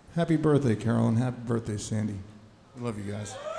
Happy birthday, Carolyn. Happy birthday, Sandy. I love you guys.